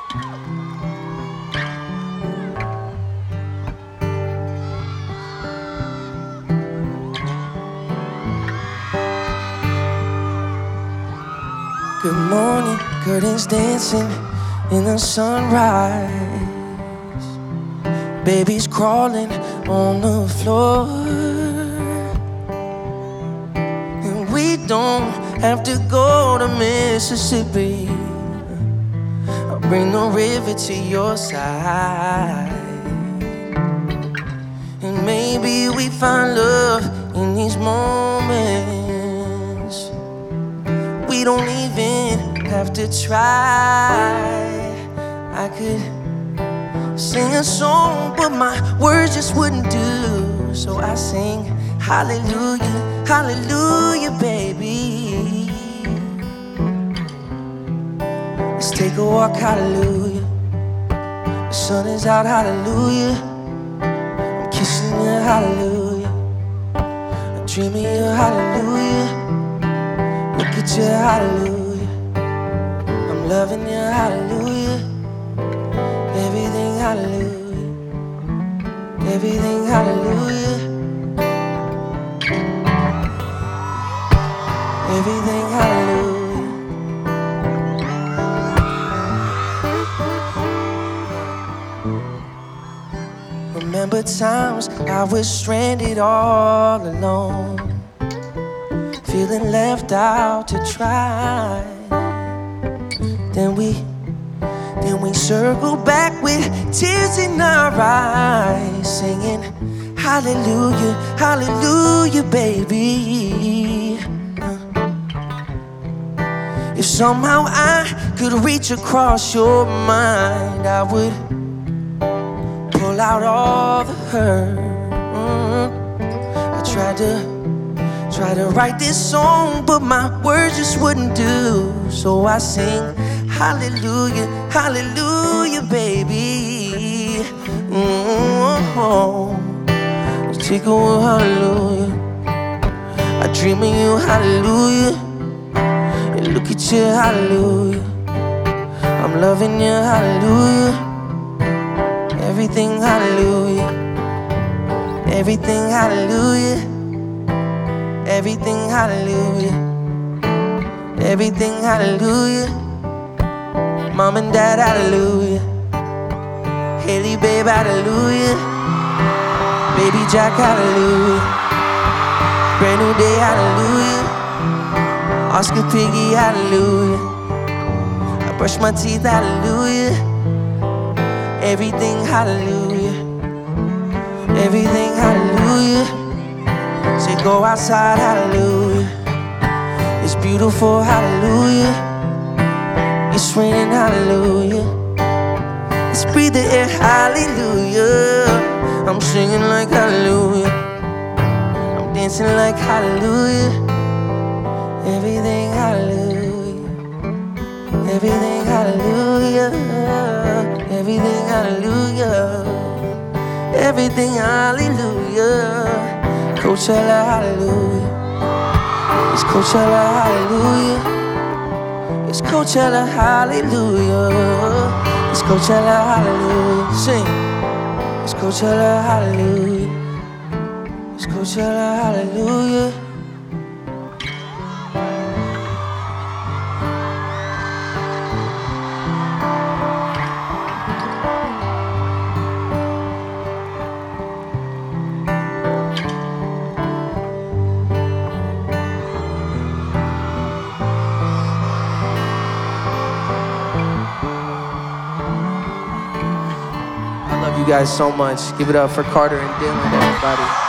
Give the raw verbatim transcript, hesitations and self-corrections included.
Good morning, curtains dancing in the sunrise. Baby's crawling on the floor, and we don't have to go to Mississippi. I'll bring the river to your side, and maybe we find love in these moments. We don't even have to try. I could sing a song, but my words just wouldn't do. So I sing hallelujah, hallelujah, baby. Let's take a walk, hallelujah. The sun is out, hallelujah. I'm kissing you, hallelujah. I'm dreaming you, hallelujah. Look at you, hallelujah. I'm loving you, hallelujah. Everything, hallelujah. Everything, hallelujah. Everything, hallelujah. Remember times I was stranded all alone, feeling left out to try. Then we, then we circled back with tears in our eyes, singing hallelujah, hallelujah, baby. If somehow I could reach across your mind, I would pull out all the hurt. I tried to Try to write this song, but my words just wouldn't do. So I sing hallelujah, hallelujah, baby. Mm-hmm. Let's take a walk, hallelujah. I dream of you, hallelujah. And look at you, hallelujah. I'm loving you, hallelujah. Everything, hallelujah. Everything, hallelujah. Everything, hallelujah. Everything, hallelujah. Mom and dad, hallelujah. Haley, babe, hallelujah. Baby Jack, hallelujah. Brand new day, hallelujah. Oscar Piggy, hallelujah. I brush my teeth, hallelujah. Everything, hallelujah. Everything, hallelujah. Say go outside, hallelujah. It's beautiful, hallelujah. It's raining, hallelujah. Let's breathe the air, hallelujah. I'm singing like hallelujah. I'm dancing like hallelujah. Everything, hallelujah. Everything, hallelujah. Everything, hallelujah. Everything, hallelujah. Coachella, hallelujah. It's Coachella, hallelujah. It's Coachella, hallelujah. It's Coachella, hallelujah. Sing. It's Coachella, hallelujah. It's Coachella, hallelujah. You guys so much. Give it up for Carter and Dylan, everybody.